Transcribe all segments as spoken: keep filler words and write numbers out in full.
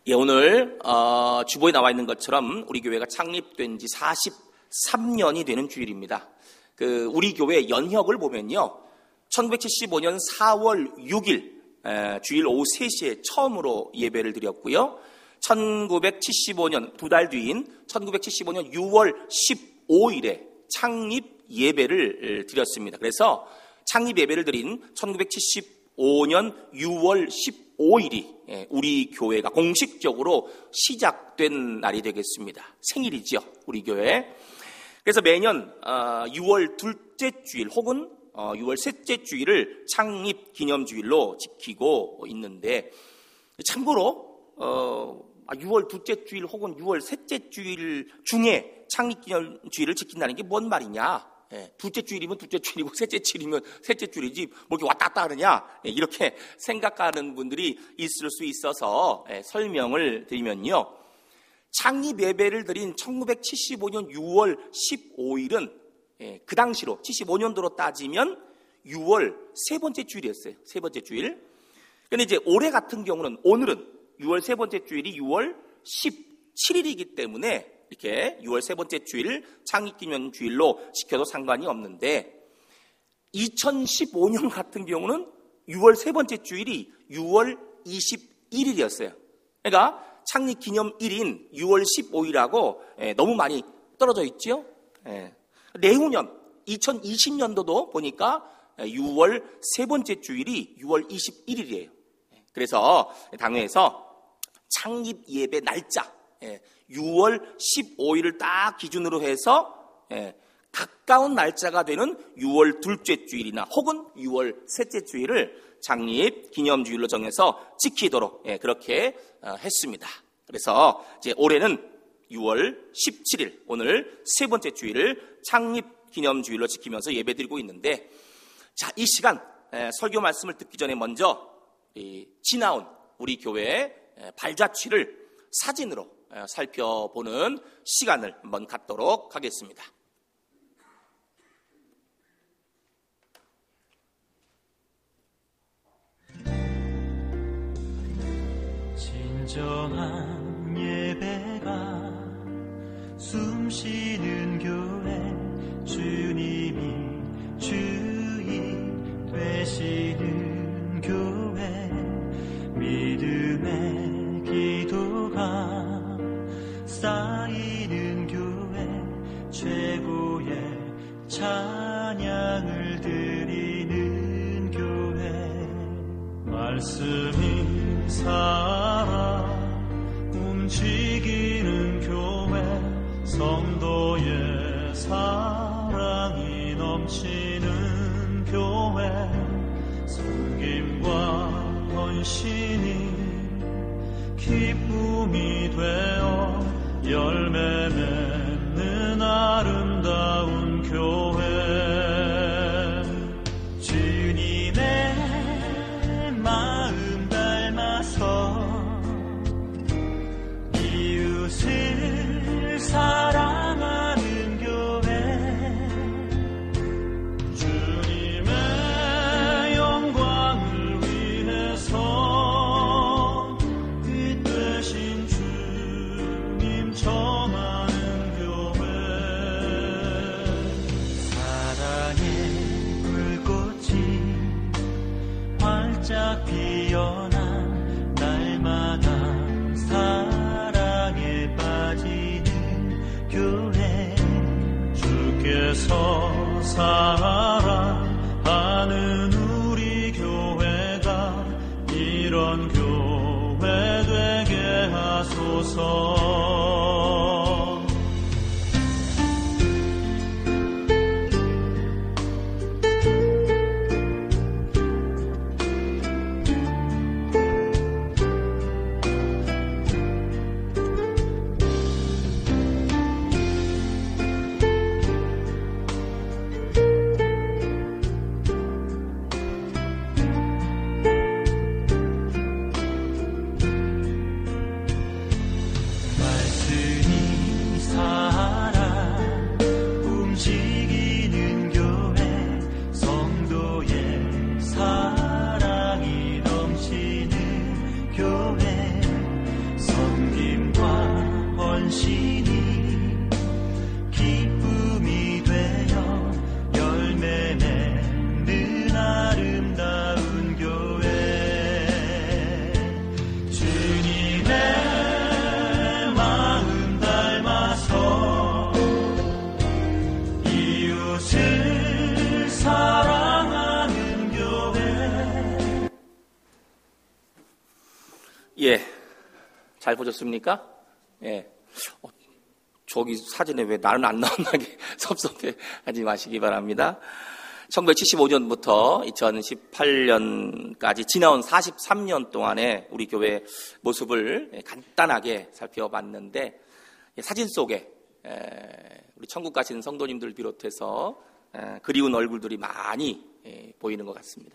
예, 오늘 어, 주보에 나와 있는 것처럼 우리 교회가 창립된 지 사십삼 년이 되는 주일입니다. 그 우리 교회 연혁을 보면요, 천구백칠십오 년 사월 육일 에, 주일 오후 세 시에 처음으로 예배를 드렸고요. 천구백칠십오 년 두 달 뒤인 천구백칠십오 년 유월 십오일에 창립 예배를 드렸습니다. 그래서 창립 예배를 드린 천구백칠십오 년 유월 십오일이 우리 교회가 공식적으로 시작된 날이 되겠습니다. 생일이죠, 우리 교회. 그래서 매년 유월 둘째 주일 혹은 유월 셋째 주일을 창립 기념주일로 지키고 있는데, 참고로 유월 둘째 주일 혹은 유월 셋째 주일 중에 창립 기념주일을 지킨다는 게 뭔 말이냐? 예, 둘째 주일이면 둘째 주일이고 셋째 주일이면 셋째 주일이지 뭐 이렇게 왔다 갔다 하느냐, 예, 이렇게 생각하는 분들이 있을 수 있어서 예, 설명을 드리면요, 창립 예배를 드린 천구백칠십오 년 유월 십오일은 예, 그 당시로 칠십오 년도로 따지면 유월 세 번째 주일이었어요. 세 번째 주일. 그런데 이제 올해 같은 경우는 오늘은 유월 세 번째 주일이 유월 십칠일이기 때문에 이렇게 유월 세 번째 주일 창립기념 주일로 지켜도 상관이 없는데, 이천십오 년 같은 경우는 유월 세 번째 주일이 유월 이십일일이었어요. 그러니까 창립기념일인 유월 십오일하고 너무 많이 떨어져 있죠. 내후년 이천이십 년도도 보니까 유월 세 번째 주일이 유월 이십일일이에요. 그래서 당회에서 창립 예배 날짜 유월 십오일을 딱 기준으로 해서 가까운 날짜가 되는 유월 둘째 주일이나 혹은 유월 셋째 주일을 창립 기념주일로 정해서 지키도록 그렇게 했습니다. 그래서 이제 올해는 유월 십칠일, 오늘 세 번째 주일을 창립 기념주일로 지키면서 예배드리고 있는데, 자, 이 시간 설교 말씀을 듣기 전에 먼저 지나온 우리 교회의 발자취를 사진으로 살펴보는 시간을 한번 갖도록 하겠습니다. 진정한 예배가 숨쉬는 교회, 주님이 주인 되시는 교회, 믿음의 기도가 쌓이는 교회, 최고의 찬양을 드리는 교회, 말씀이 살아 움직이는 교회, 성도의 사랑이 넘치는 교회, 섬김과 헌신이 기쁨이 되어 열매 맺는 아름다운 교회, 주님의 마음 닮아서 이웃을 사랑하는 교회, 주님의 영광을 위해서 빛 되신 주님 정하는 교회, 사랑의 불꽃이 활짝 피어난 날마다 사랑에 빠지는 교회, 주께서 사랑하는 우리 교회가 이런 교회 되게 하소서. 잘 보셨습니까? 예. 어, 저기 사진에 왜 나는 안 나온다게 섭섭해 하지 마시기 바랍니다. 천구백칠십오 년부터 이천십팔 년까지 지나온 사십삼 년 동안의 우리 교회 모습을 간단하게 살펴봤는데, 사진 속에 우리 천국 가신 성도님들 비롯해서 그리운 얼굴들이 많이 보이는 것 같습니다.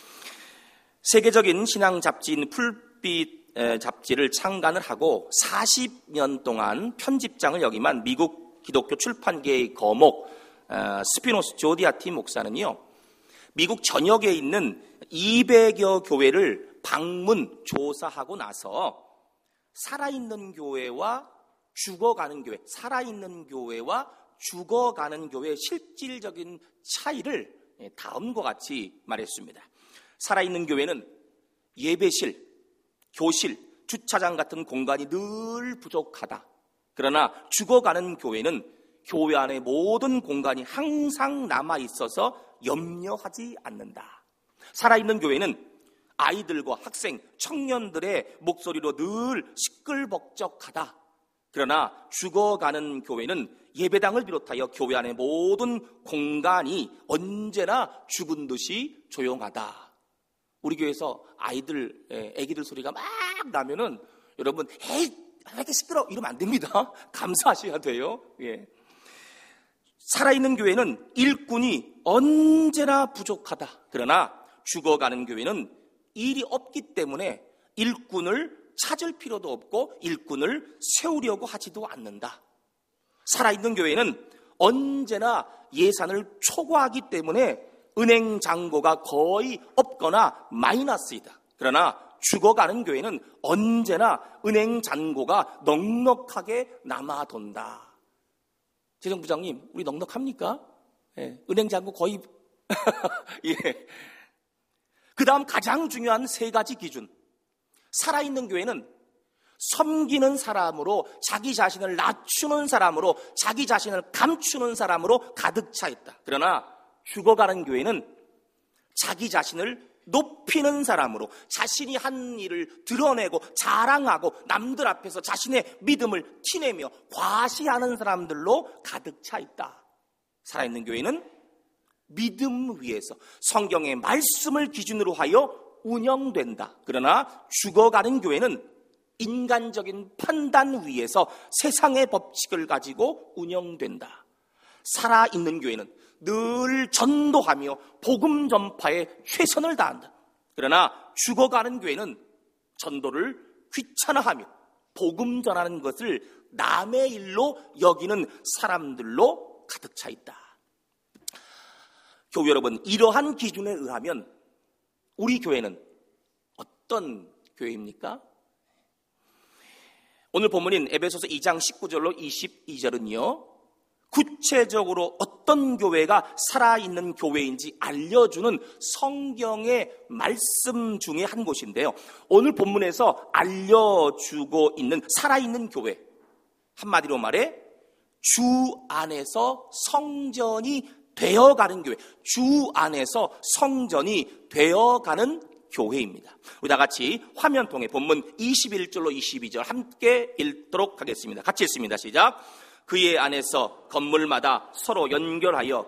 세계적인 신앙 잡지인 풀빛 잡지를 창간을 하고 사십 년 동안 편집장을 역임한 미국 기독교 출판계의 거목 스피노스 조디아티 목사는요, 미국 전역에 있는 이백여 교회를 방문 조사하고 나서 살아있는 교회와 죽어가는 교회, 살아있는 교회와 죽어가는 교회의 실질적인 차이를 다음과 같이 말했습니다. 살아있는 교회는 예배실, 교실, 주차장 같은 공간이 늘 부족하다. 그러나 죽어가는 교회는 교회 안의 모든 공간이 항상 남아있어서 염려하지 않는다. 살아있는 교회는 아이들과 학생, 청년들의 목소리로 늘 시끌벅적하다. 그러나 죽어가는 교회는 예배당을 비롯하여 교회 안의 모든 공간이 언제나 죽은 듯이 조용하다. 우리 교회에서 아이들, 애기들 소리가 막 나면은 여러분, 에이, 왜 이렇게 시끄러워? 이러면 안 됩니다. 감사하셔야 돼요. 예. 살아있는 교회는 일꾼이 언제나 부족하다. 그러나 죽어가는 교회는 일이 없기 때문에 일꾼을 찾을 필요도 없고 일꾼을 세우려고 하지도 않는다. 살아있는 교회는 언제나 예산을 초과하기 때문에 은행 잔고가 거의 없거나 마이너스이다. 그러나 죽어가는 교회는 언제나 은행 잔고가 넉넉하게 남아돈다. 재정부장님, 우리 넉넉합니까? 예, 은행 잔고 거의 예. 그 다음 가장 중요한 세 가지 기준. 살아있는 교회는 섬기는 사람으로, 자기 자신을 낮추는 사람으로, 자기 자신을 감추는 사람으로 가득 차 있다. 그러나 죽어가는 교회는 자기 자신을 높이는 사람으로, 자신이 한 일을 드러내고 자랑하고 남들 앞에서 자신의 믿음을 티내며 과시하는 사람들로 가득 차 있다. 살아있는 교회는 믿음 위에서 성경의 말씀을 기준으로 하여 운영된다. 그러나 죽어가는 교회는 인간적인 판단 위에서 세상의 법칙을 가지고 운영된다. 살아있는 교회는 늘 전도하며 복음 전파에 최선을 다한다. 그러나 죽어가는 교회는 전도를 귀찮아하며 복음 전하는 것을 남의 일로 여기는 사람들로 가득 차 있다. 교회 여러분, 이러한 기준에 의하면 우리 교회는 어떤 교회입니까? 오늘 본문인 에베소서 이 장 십구 절로 이십이 절은요, 구체적으로 어떤 교회가 살아있는 교회인지 알려주는 성경의 말씀 중에 한 곳인데요. 오늘 본문에서 알려주고 있는 살아있는 교회, 한마디로 말해 주 안에서 성전이 되어가는 교회, 주 안에서 성전이 되어가는 교회입니다. 우리 다 같이 화면 통해 본문 이십일 절로 이십이 절 함께 읽도록 하겠습니다. 같이 읽습니다. 시작. 그의 안에서 건물마다 서로 연결하여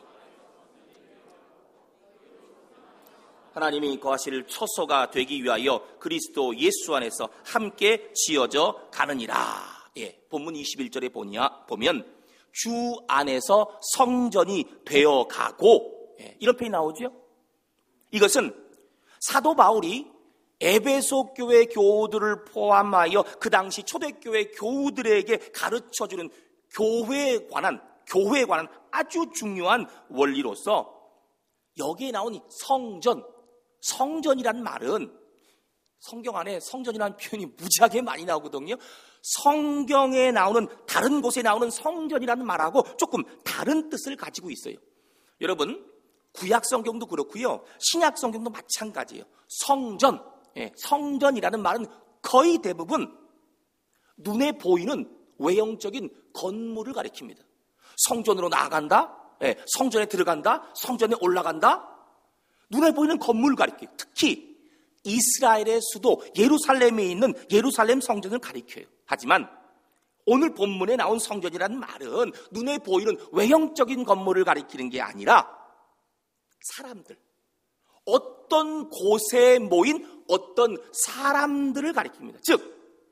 하나님이 거하실 처소가 되기 위하여 그리스도 예수 안에서 함께 지어져 가느니라. 예, 본문 이십일 절에 보면 주 안에서 성전이 되어가고, 예, 이런 표현이 나오죠. 이것은 사도 바울이 에베소 교회 교우들을 포함하여 그 당시 초대교회 교우들에게 가르쳐주는 교회에 관한, 교회에 관한 아주 중요한 원리로서 여기에 나온 이 성전, 성전이란 말은 성경 안에 성전이라는 표현이 무지하게 많이 나오거든요. 성경에 나오는, 다른 곳에 나오는 성전이라는 말하고 조금 다른 뜻을 가지고 있어요. 여러분, 구약 성경도 그렇고요, 신약 성경도 마찬가지예요. 성전, 예, 성전이라는 말은 거의 대부분 눈에 보이는 외형적인 건물을 가리킵니다. 성전으로 나아간다, 예, 성전에 들어간다, 성전에 올라간다, 눈에 보이는 건물을 가리켜요. 특히 이스라엘의 수도 예루살렘에 있는 예루살렘 성전을 가리켜요. 하지만 오늘 본문에 나온 성전이라는 말은 눈에 보이는 외형적인 건물을 가리키는 게 아니라 사람들, 어떤 곳에 모인 어떤 사람들을 가리킵니다. 즉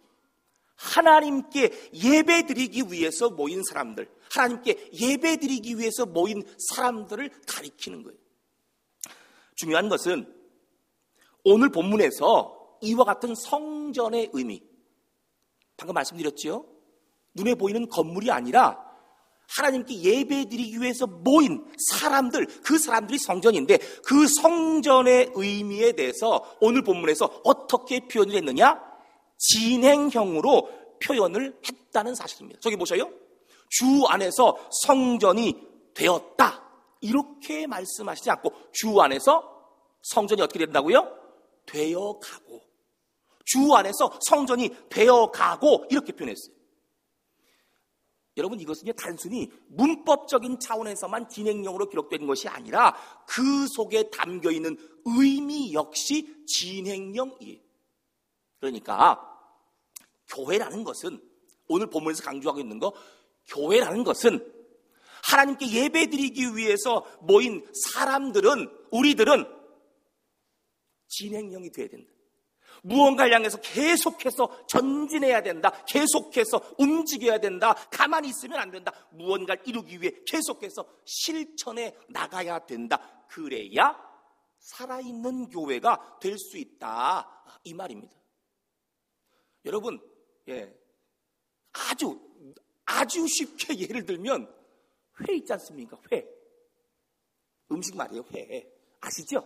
하나님께 예배드리기 위해서 모인 사람들, 하나님께 예배드리기 위해서 모인 사람들을 가리키는 거예요. 중요한 것은 오늘 본문에서 이와 같은 성전의 의미, 방금 말씀드렸죠? 눈에 보이는 건물이 아니라 하나님께 예배드리기 위해서 모인 사람들, 그 사람들이 성전인데 그 성전의 의미에 대해서 오늘 본문에서 어떻게 표현을 했느냐? 진행형으로 표현을 했다는 사실입니다. 저기 보셔요. 주 안에서 성전이 되었다, 이렇게 말씀하시지 않고 주 안에서 성전이 어떻게 된다고요? 되어가고, 주 안에서 성전이 되어가고, 이렇게 표현했어요. 여러분, 이것은 단순히 문법적인 차원에서만 진행형으로 기록된 것이 아니라 그 속에 담겨있는 의미 역시 진행형이에요. 그러니까 교회라는 것은, 오늘 본문에서 강조하고 있는 거, 교회라는 것은 하나님께 예배드리기 위해서 모인 사람들은, 우리들은 진행형이 돼야 된다. 무언가를 향해서 계속해서 전진해야 된다. 계속해서 움직여야 된다. 가만히 있으면 안 된다. 무언가를 이루기 위해 계속해서 실천해 나가야 된다. 그래야 살아있는 교회가 될 수 있다, 이 말입니다. 여러분, 예, 아주 아주 쉽게 예를 들면 회 있지 않습니까? 회, 음식 말이에요. 회 아시죠?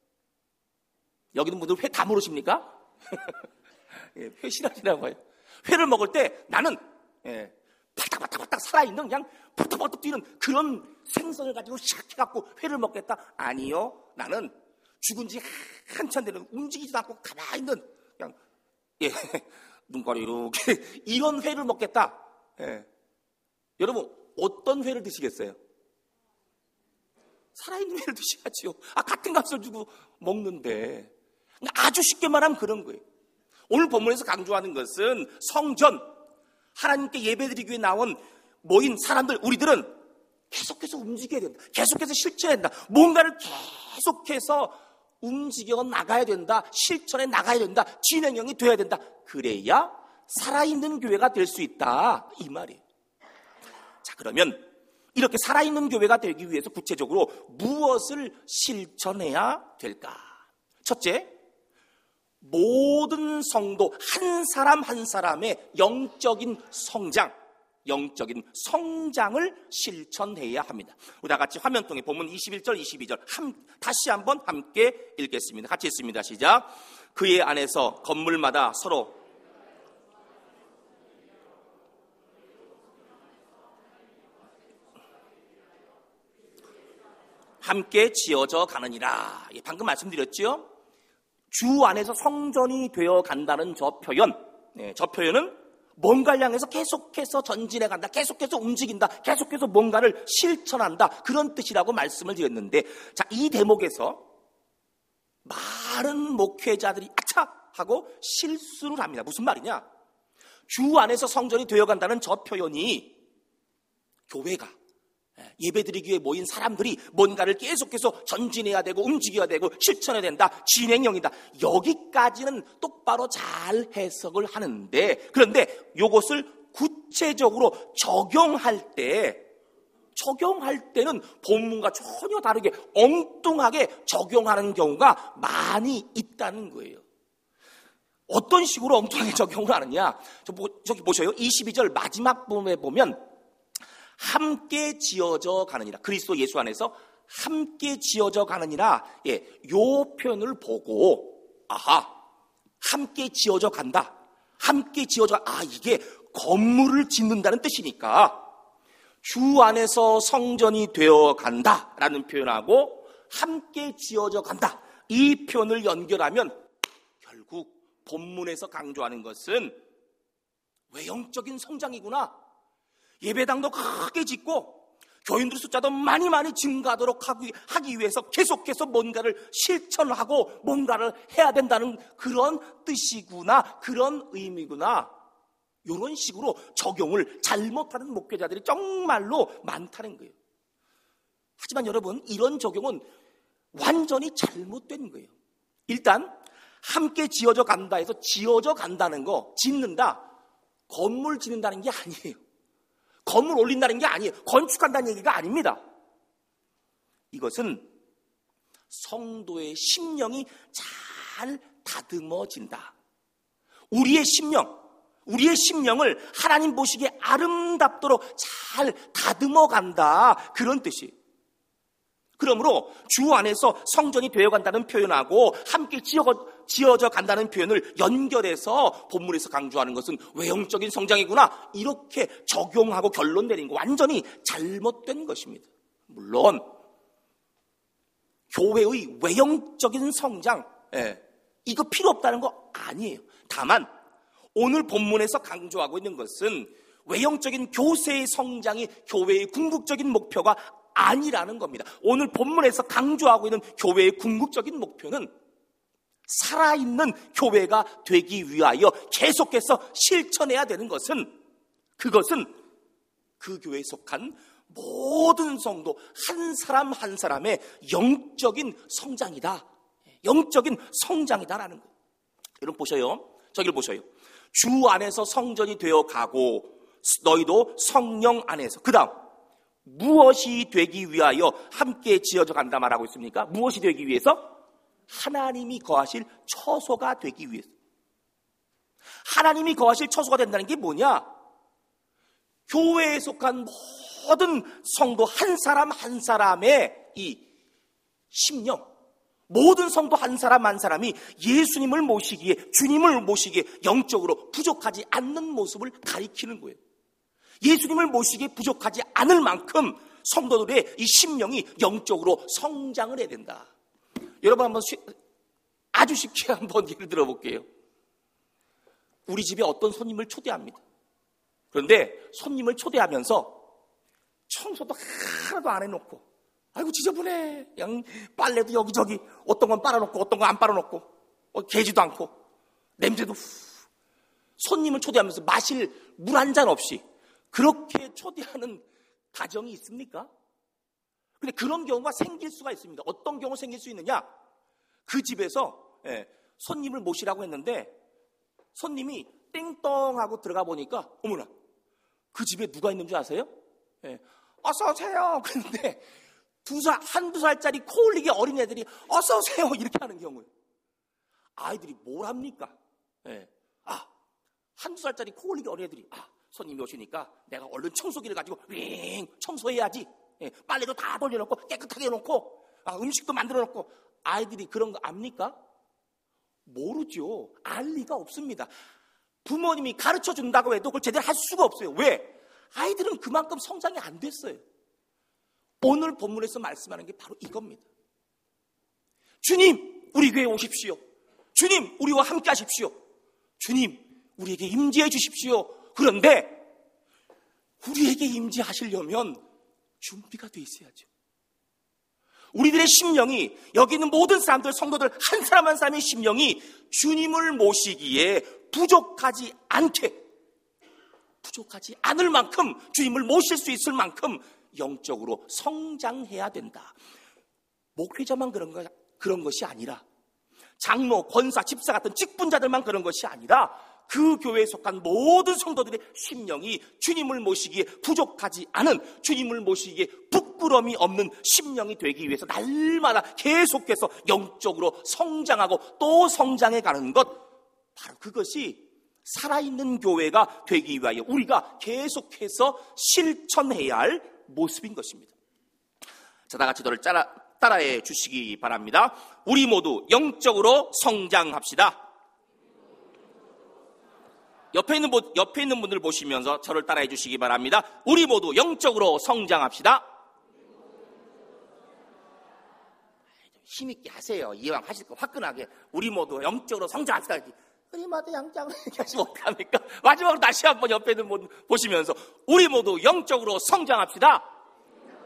여기 있는 분들 회 다 모르십니까? 예, 회 싫어하시나 봐요. 회를 먹을 때 나는 예, 바닥바닥바닥 살아있는 그냥 버떡버떡 뛰는 그런 생선을 가지고 시작해갖고 회를 먹겠다? 아니요. 나는 죽은 지 한참 되는, 움직이지도 않고 가만히 있는 그냥 예, 눈깔이 이렇게 이런 회를 먹겠다. 예. 여러분, 어떤 회를 드시겠어요? 살아있는 회를 드셔야지요. 아, 같은 값을 주고 먹는데. 아주 쉽게 말하면 그런 거예요. 오늘 본문에서 강조하는 것은 성전, 하나님께 예배드리기 위해 나온 모인 사람들, 우리들은 계속해서 움직여야 된다. 계속해서 실천해야 된다. 뭔가를 계속해서 움직여 나가야 된다. 실천해 나가야 된다. 진행형이 돼야 된다. 그래야 살아있는 교회가 될 수 있다, 이 말이에요. 자, 그러면 이렇게 살아있는 교회가 되기 위해서 구체적으로 무엇을 실천해야 될까? 첫째, 모든 성도 한 사람 한 사람의 영적인 성장, 영적인 성장을 실천해야 합니다. 우리 다 같이 화면 통해 본문 이십일 절, 이십이 절 한, 다시 한번 함께 읽겠습니다. 같이 읽습니다. 시작. 그의 안에서 건물마다 서로 함께 지어져 가느니라. 예, 방금 말씀드렸죠? 주 안에서 성전이 되어 간다는 저 표현, 예, 저 표현은 뭔가를 향해서 계속해서 전진해 간다, 계속해서 움직인다, 계속해서 뭔가를 실천한다, 그런 뜻이라고 말씀을 드렸는데, 자, 이 대목에서 많은 목회자들이 아차! 하고 실수를 합니다. 무슨 말이냐? 주 안에서 성전이 되어 간다는 저 표현이 교회가, 예배드리기 위해 모인 사람들이 뭔가를 계속해서 전진해야 되고 움직여야 되고 실천해야 된다, 진행형이다, 여기까지는 똑바로 잘 해석을 하는데, 그런데 이것을 구체적으로 적용할 때 적용할 때는 본문과 전혀 다르게 엉뚱하게 적용하는 경우가 많이 있다는 거예요. 어떤 식으로 엉뚱하게 적용을 하느냐? 저기 보셔요. 이십이 절 마지막 부분에 보면 함께 지어져 가느니라, 그리스도 예수 안에서 함께 지어져 가느니라, 예, 요 표현을 보고, 아하, 함께 지어져 간다, 함께 지어져, 아, 이게 건물을 짓는다는 뜻이니까 주 안에서 성전이 되어 간다라는 표현하고 함께 지어져 간다, 이 표현을 연결하면 결국 본문에서 강조하는 것은 외형적인 성장이구나. 예배당도 크게 짓고 교인들 숫자도 많이 많이 증가하도록 하기, 하기 위해서 계속해서 뭔가를 실천하고 뭔가를 해야 된다는 그런 뜻이구나, 그런 의미구나. 이런 식으로 적용을 잘못하는 목회자들이 정말로 많다는 거예요. 하지만 여러분, 이런 적용은 완전히 잘못된 거예요. 일단 함께 지어져 간다 해서 지어져 간다는 거, 짓는다, 건물 짓는다는 게 아니에요. 건물 올린다는 게 아니에요. 건축한다는 얘기가 아닙니다. 이것은 성도의 심령이 잘 다듬어진다. 우리의 심령, 우리의 심령을 하나님 보시기에 아름답도록 잘 다듬어 간다, 그런 뜻이에요. 그러므로 주 안에서 성전이 되어간다는 표현하고 함께 지어져 간다는 표현을 연결해서 본문에서 강조하는 것은 외형적인 성장이구나, 이렇게 적용하고 결론 내린 거 완전히 잘못된 것입니다. 물론 교회의 외형적인 성장, 예, 이거 필요 없다는 거 아니에요. 다만 오늘 본문에서 강조하고 있는 것은 외형적인 교세의 성장이 교회의 궁극적인 목표가 아니라는 겁니다. 오늘 본문에서 강조하고 있는 교회의 궁극적인 목표는 살아있는 교회가 되기 위하여 계속해서 실천해야 되는 것은, 그것은 그 교회에 속한 모든 성도 한 사람 한 사람의 영적인 성장이다. 영적인 성장이다라는 거예요. 여러분 보셔요. 저기를 보셔요. 주 안에서 성전이 되어 가고 너희도 성령 안에서, 그 다음 무엇이 되기 위하여 함께 지어져 간다 말하고 있습니까? 무엇이 되기 위해서? 하나님이 거하실 처소가 되기 위해서. 하나님이 거하실 처소가 된다는 게 뭐냐? 교회에 속한 모든 성도 한 사람 한 사람의 이 심령, 모든 성도 한 사람 한 사람이 예수님을 모시기에, 주님을 모시기에 영적으로 부족하지 않는 모습을 가리키는 거예요. 예수님을 모시기에 부족하지 않을 만큼 성도들의 이 심령이 영적으로 성장을 해야 된다. 여러분 한번 쉬, 아주 쉽게 한번 예를 들어볼게요. 우리 집에 어떤 손님을 초대합니다. 그런데 손님을 초대하면서 청소도 하나도 안 해놓고, 아이고 지저분해, 그냥 빨래도 여기저기 어떤 건 빨아놓고 어떤 건 안 빨아놓고, 어, 개지도 않고 냄새도 후. 손님을 초대하면서 마실 물 한 잔 없이 그렇게 초대하는 가정이 있습니까? 근데 그런 경우가 생길 수가 있습니다. 어떤 경우 생길 수 있느냐? 그 집에서 예, 손님을 모시라고 했는데 손님이 땡덩하고 들어가 보니까 어머나, 그 집에 누가 있는 줄 아세요? 예, 어서 오세요. 그런데 두 살, 한두 살짜리 코 흘리기 어린애들이 어서 오세요 이렇게 하는 경우에 아이들이 뭘 합니까? 예, 아, 한두 살짜리 코 흘리기 어린애들이 아, 손님이 오시니까 내가 얼른 청소기를 가지고 윙 청소해야지. 예, 빨래도 다 돌려놓고 깨끗하게 해놓고 아, 음식도 만들어놓고. 아이들이 그런 거 압니까? 모르죠. 알 리가 없습니다. 부모님이 가르쳐 준다고 해도 그걸 제대로 할 수가 없어요. 왜? 아이들은 그만큼 성장이 안 됐어요. 오늘 본문에서 말씀하는 게 바로 이겁니다. 주님, 우리 교회에 오십시오. 주님, 우리와 함께 하십시오. 주님, 우리에게 임재해 주십시오. 그런데 우리에게 임재하시려면 준비가 돼 있어야죠. 우리들의 심령이, 여기 있는 모든 사람들, 성도들 한 사람 한 사람의 심령이 주님을 모시기에 부족하지 않게, 부족하지 않을 만큼, 주님을 모실 수 있을 만큼 영적으로 성장해야 된다. 목회자만 그런 거, 그런 것이 아니라 장로, 권사, 집사 같은 직분자들만 그런 것이 아니라 그 교회에 속한 모든 성도들의 심령이 주님을 모시기에 부족하지 않은, 주님을 모시기에 부끄러움이 없는 심령이 되기 위해서 날마다 계속해서 영적으로 성장하고 또 성장해가는 것, 바로 그것이 살아있는 교회가 되기 위하여 우리가 계속해서 실천해야 할 모습인 것입니다. 자, 다 같이 저를 따라, 따라해 주시기 바랍니다. 우리 모두 영적으로 성장합시다. 옆에 있는, 옆에 있는 분들 보시면서 저를 따라해 주시기 바랍니다. 우리 모두 영적으로 성장합시다. 힘있게 하세요. 이왕 하실 거 화끈하게. 우리 모두 영적으로 성장합시다. 우리 모두 영적으로 하시면 어떡합니까? 마지막으로 다시 한번 옆에 있는 분 보시면서 우리 모두 영적으로 성장합시다.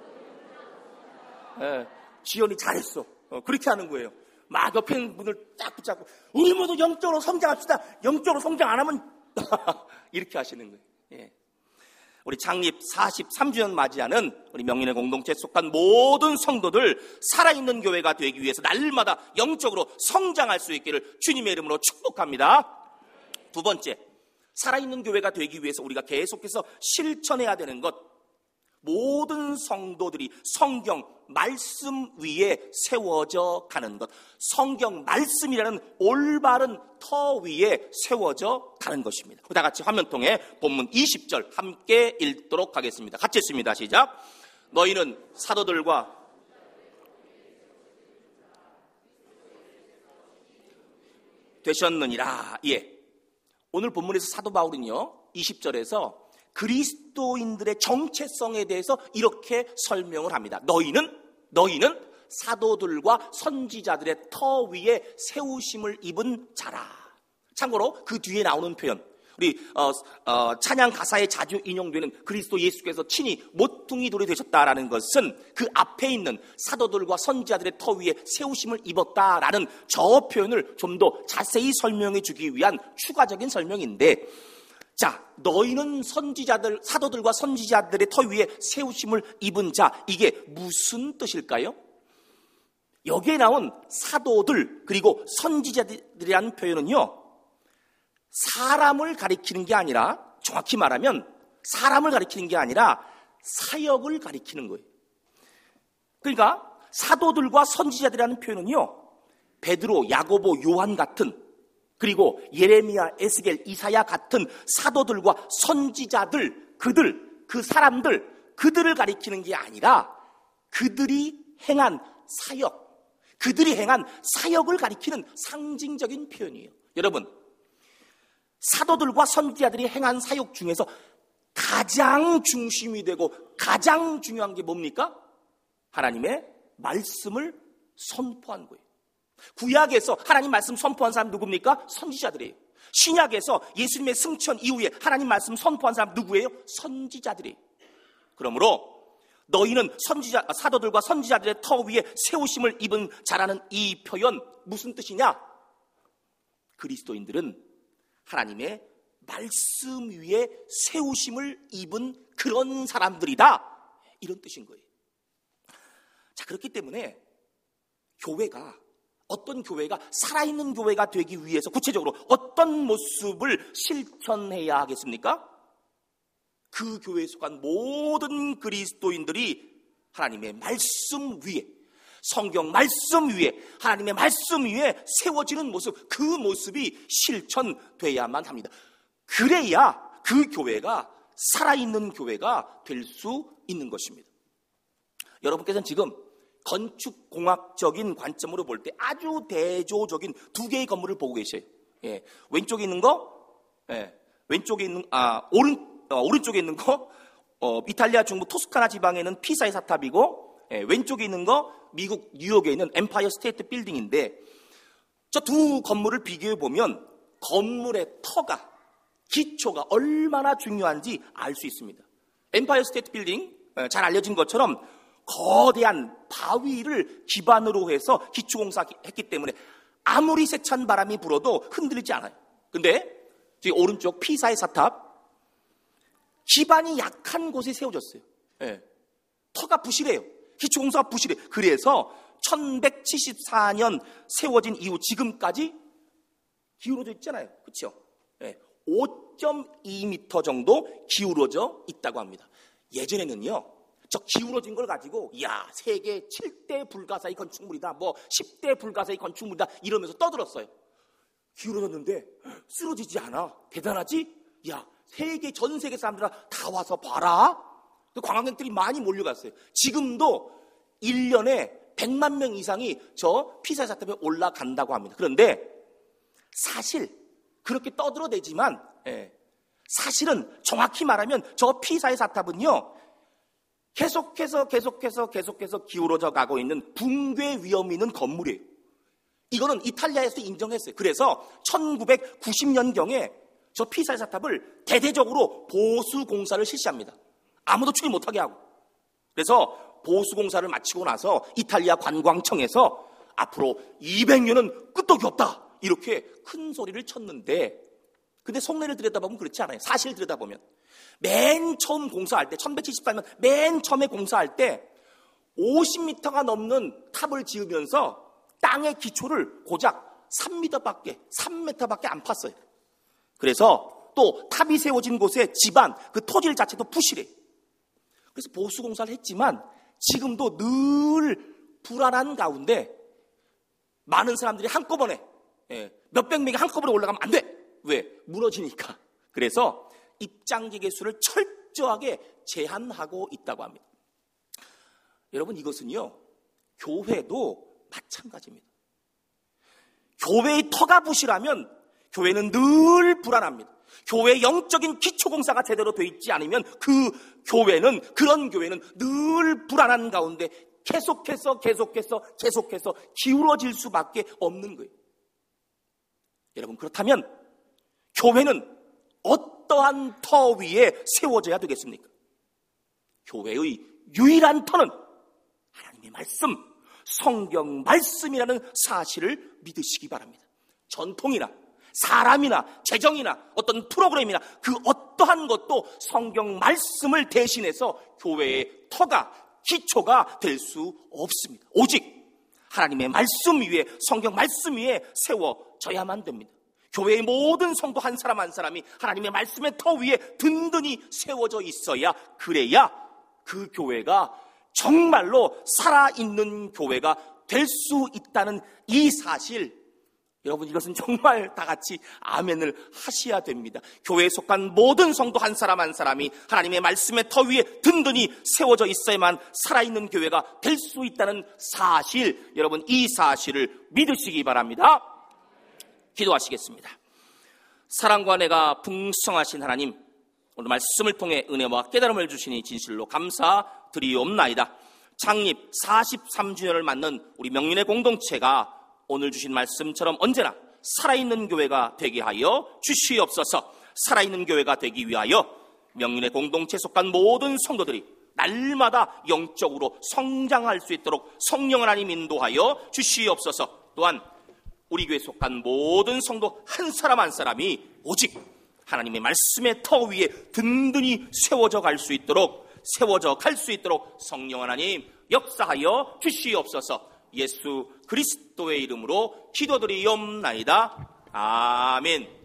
예, 지연이 잘했어. 어, 그렇게 하는 거예요. 막 옆에 있는 분을 딱 붙잡고 우리 모두 영적으로 성장합시다. 영적으로 성장 안 하면 이렇게 하시는 거예요. 예. 우리 창립 사십삼 주년 맞이하는 우리 명인의 공동체에 속한 모든 성도들 살아있는 교회가 되기 위해서 날마다 영적으로 성장할 수 있기를 주님의 이름으로 축복합니다. 두 번째, 살아있는 교회가 되기 위해서 우리가 계속해서 실천해야 되는 것, 모든 성도들이 성경 말씀 위에 세워져 가는 것, 성경 말씀이라는 올바른 터 위에 세워져 가는 것입니다. 다 같이 화면통에 본문 이십 절 함께 읽도록 하겠습니다. 같이 읽습니다. 시작. 너희는 사도들과 되셨느니라. 예. 오늘 본문에서 사도 바울은요, 이십 절에서 그리스도인들의 정체성에 대해서 이렇게 설명을 합니다. 너희는 너희는 사도들과 선지자들의 터 위에 세우심을 입은 자라. 참고로 그 뒤에 나오는 표현, 우리 어, 어, 찬양 가사에 자주 인용되는 그리스도 예수께서 친히 모퉁이 돌이 되셨다라는 것은 그 앞에 있는 사도들과 선지자들의 터 위에 세우심을 입었다라는 저 표현을 좀 더 자세히 설명해 주기 위한 추가적인 설명인데, 자, 너희는 선지자들, 사도들과 선지자들의 터 위에 세우심을 입은 자, 이게 무슨 뜻일까요? 여기에 나온 사도들 그리고 선지자들이라는 표현은요, 사람을 가리키는 게 아니라, 정확히 말하면 사람을 가리키는 게 아니라 사역을 가리키는 거예요. 그러니까 사도들과 선지자들이라는 표현은요, 베드로, 야고보, 요한 같은, 그리고 예레미야, 에스겔, 이사야 같은 사도들과 선지자들, 그들, 그 사람들, 그들을 가리키는 게 아니라 그들이 행한 사역, 그들이 행한 사역을 가리키는 상징적인 표현이에요. 여러분, 사도들과 선지자들이 행한 사역 중에서 가장 중심이 되고 가장 중요한 게 뭡니까? 하나님의 말씀을 선포한 거예요. 구약에서 하나님 말씀 선포한 사람 누굽니까? 선지자들이에요. 신약에서 예수님의 승천 이후에 하나님 말씀 선포한 사람 누구예요? 선지자들이에요. 그러므로 너희는 선지자, 사도들과 선지자들의 터 위에 세우심을 입은 자라는 이 표현, 무슨 뜻이냐? 그리스도인들은 하나님의 말씀 위에 세우심을 입은 그런 사람들이다, 이런 뜻인 거예요. 자, 그렇기 때문에 교회가, 어떤 교회가 살아있는 교회가 되기 위해서 구체적으로 어떤 모습을 실천해야 하겠습니까? 그 교회에 속한 모든 그리스도인들이 하나님의 말씀 위에, 성경 말씀 위에, 하나님의 말씀 위에 세워지는 모습, 그 모습이 실천돼야만 합니다. 그래야 그 교회가 살아있는 교회가 될 수 있는 것입니다. 여러분께서는 지금 건축공학적인 관점으로 볼 때 아주 대조적인 두 개의 건물을 보고 계셔요. 예, 왼쪽에 있는 거, 예, 왼쪽에 있는, 아, 오른, 어, 오른쪽에 있는 거, 어, 이탈리아 중부 토스카나 지방에 있는 피사의 사탑이고, 예, 왼쪽에 있는 거, 미국 뉴욕에 있는 엠파이어 스테이트 빌딩인데, 저 두 건물을 비교해 보면 건물의 터가, 기초가 얼마나 중요한지 알 수 있습니다. 엠파이어 스테이트 빌딩, 예, 잘 알려진 것처럼 거대한 바위를 기반으로 해서 기초공사했기 때문에 아무리 세찬 바람이 불어도 흔들리지 않아요. 근데 저기 오른쪽 피사의 사탑, 기반이 약한 곳에 세워졌어요. 예. 터가 부실해요. 기초공사가 부실해요. 그래서 천백칠십사 년 세워진 이후 지금까지 기울어져 있잖아요. 그렇죠? 예. 오 점 이 미터 정도 기울어져 있다고 합니다. 예전에는요, 저 기울어진 걸 가지고 야, 세계 칠 대 불가사의 건축물이다, 뭐 십 대 불가사의 건축물이다 이러면서 떠들었어요. 기울어졌는데 쓰러지지 않아. 대단하지? 야, 세계 전 세계 사람들 다 와서 봐라. 관광객들이 많이 몰려갔어요. 지금도 일 년에 백만 명 이상이 저 피사 사탑에 올라간다고 합니다. 그런데 사실 그렇게 떠들어대지만, 예, 사실은 정확히 말하면 저 피사의 사탑은요, 계속해서 계속해서 계속해서 기울어져 가고 있는 붕괴 위험이 있는 건물이에요. 이거는 이탈리아에서 인정했어요. 그래서 천구백구십 년경에 저 피사의 사탑을 대대적으로 보수 공사를 실시합니다. 아무도 출입 못하게 하고. 그래서 보수공사를 마치고 나서 이탈리아 관광청에서 앞으로 이백 년은 끄떡이 없다 이렇게 큰 소리를 쳤는데, 근데 속내를 들여다보면 그렇지 않아요. 사실 들여다보면 맨 처음 공사할 때 천백칠십팔 년 맨 처음에 공사할 때 오십 미터가 넘는 탑을 지으면서 땅의 기초를 고작 삼 미터밖에 삼 미터밖에 안 팠어요. 그래서 또 탑이 세워진 곳에 집안 그 토질 자체도 부실해. 그래서 보수공사를 했지만 지금도 늘 불안한 가운데 많은 사람들이 한꺼번에 예, 몇백 명이 한꺼번에 올라가면 안 돼. 왜? 무너지니까. 그래서 입장객의 수를 철저하게 제한하고 있다고 합니다. 여러분, 이것은요 교회도 마찬가지입니다. 교회의 터가 부실하면 교회는 늘 불안합니다. 교회의 영적인 기초공사가 제대로 되어 있지 않으면 그 교회는, 그런 교회는 늘 불안한 가운데 계속해서 계속해서 계속해서 기울어질 수밖에 없는 거예요. 여러분, 그렇다면 교회는 어떠한 터 위에 세워져야 되겠습니까? 교회의 유일한 터는 하나님의 말씀, 성경 말씀이라는 사실을 믿으시기 바랍니다. 전통이나 사람이나 재정이나 어떤 프로그램이나 그 어떠한 것도 성경 말씀을 대신해서 교회의 터가, 기초가 될 수 없습니다. 오직 하나님의 말씀 위에, 성경 말씀 위에 세워져야만 됩니다. 교회의 모든 성도 한 사람 한 사람이 하나님의 말씀의 터 위에 든든히 세워져 있어야, 그래야 그 교회가 정말로 살아있는 교회가 될 수 있다는 이 사실, 여러분, 이것은 정말 다 같이 아멘을 하셔야 됩니다. 교회에 속한 모든 성도 한 사람 한 사람이 하나님의 말씀의 터 위에 든든히 세워져 있어야만 살아있는 교회가 될 수 있다는 사실, 여러분, 이 사실을 믿으시기 바랍니다. 기도하시겠습니다. 사랑과 은혜가 풍성하신 하나님, 오늘 말씀을 통해 은혜와 깨달음을 주시니 진실로 감사드리옵나이다. 창립 사십삼 주년을 맞는 우리 명륜의 공동체가 오늘 주신 말씀처럼 언제나 살아있는 교회가 되게 하여 주시옵소서. 살아있는 교회가 되기 위하여 명륜의 공동체에 속한 모든 성도들이 날마다 영적으로 성장할 수 있도록 성령 하나님 인도하여 주시옵소서. 또한 우리 교회에 속한 모든 성도 한 사람 한 사람이 오직 하나님의 말씀의 터 위에 든든히 세워져 갈 수 있도록, 세워져 갈 수 있도록 성령 하나님 역사하여 주시옵소서. 예수 그리스도의 이름으로 기도드리옵나이다. 아멘.